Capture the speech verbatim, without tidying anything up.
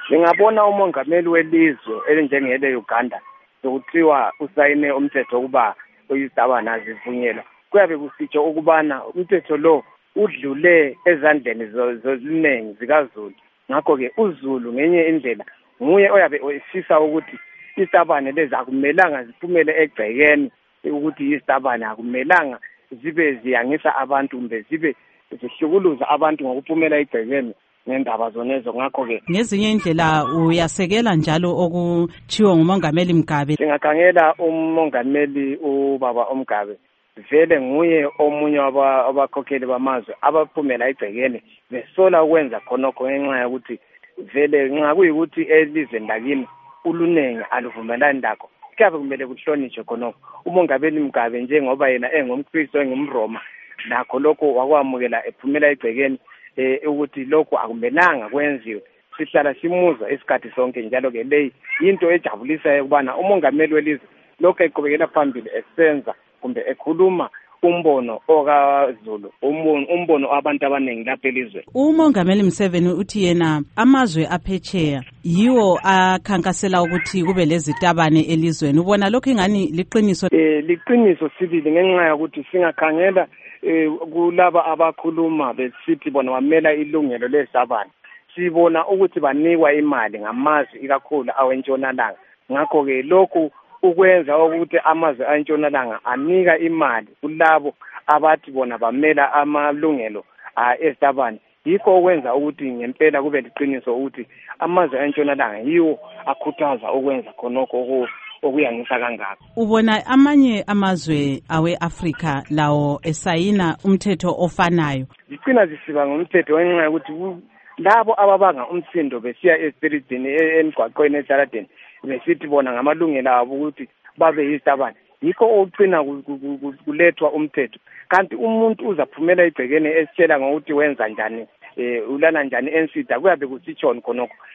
Ngingabona umongameli welizwe elinjengele Uganda sokuthiwa usayine umthetho ukuba uyistabana azivunyelwa. Kuyabe kusitsho ukubana umthetho lo udlule ezandleni zoziningi zikaZulu. Ngakho ke uZulu ngenye indlela nguye oyabe efisa ukuthi istabane lezi akumelanga ziphumele egcekeni ukuthi istabane akumelanga zibe ziyangisa abantu kumbe zibe zihlukuluza abantu ngokuphumela egcekeni ngendaba zonezo. Ngakho ke ngezinye indlela uyasekela njalo okuchiwo ngumongameli Mugabe. Singakhangela umongameli ubaba uMgabe vele nguye omunye wabakhokheli bamazwe abaphumela egcekeni besola ukwenza khonokho ngenxa yokuthi vele nxa kuyikuthi elizweni lakini ulunenge aluvumelani lakho kuyabe kumele kuhlonishwe khonokho. Umongameli Mugabe njengoba yena engumKristu engumRoma nakho lokho wakwamukela ephumela egcekeni eh ukuthi lokho akumelanga kwenziwe. Sihlala simuzwa isikhathi sonke njalo ke leyi into ejabulisa ukubana umongameli welizwe lokho eqhubekela phambili esenza kumbe ekhuluma umbono okaZulu umbono umbono abantu abaningi lapha elizweni. Umongameli Museveni uthi yena amazwe aphetsheya yiwo akhankasela ukuthi kube lezitabane elizweni. Ubona lokho ingani liqiniso? Eh liqiniso sibili ngenxa yokuthi singakhangela eh kulaba abakhuluma besithi bona bamela ilungelo lesabana. Sibona ukuthi banikwa imali ngamazwe ikakhulu awentshonalanga. Ngakho ke lokhu ukwenza ukuthi amazwe entshonalanga anika imali kulabo abathi bona bamela amalungelo estabane. Yikho okwenza ukuthi ngempela kube liqiniso ukuthi amazwe entshonalanga yiwo akhuthaza ukwenza khonokho okuyangisa kangaka. Ubona amanye amazwe awe-Afrika lawo esayina umthetho ofanayo? Zicina zisiba ngomthetho ngenxa yokuthi labo ababanga umsindo besiya esiridini emgwaqweni esaladeni besithi bona ngamalungelo abo ukuthi babe yistabane. Yikho ogcina kulethwa umthetho. Kanti umuntu uzaphumela egcekeni esitshela ngokuthi wenza njani eh ulana njani ensida kuyabe kusitshoni khonokho.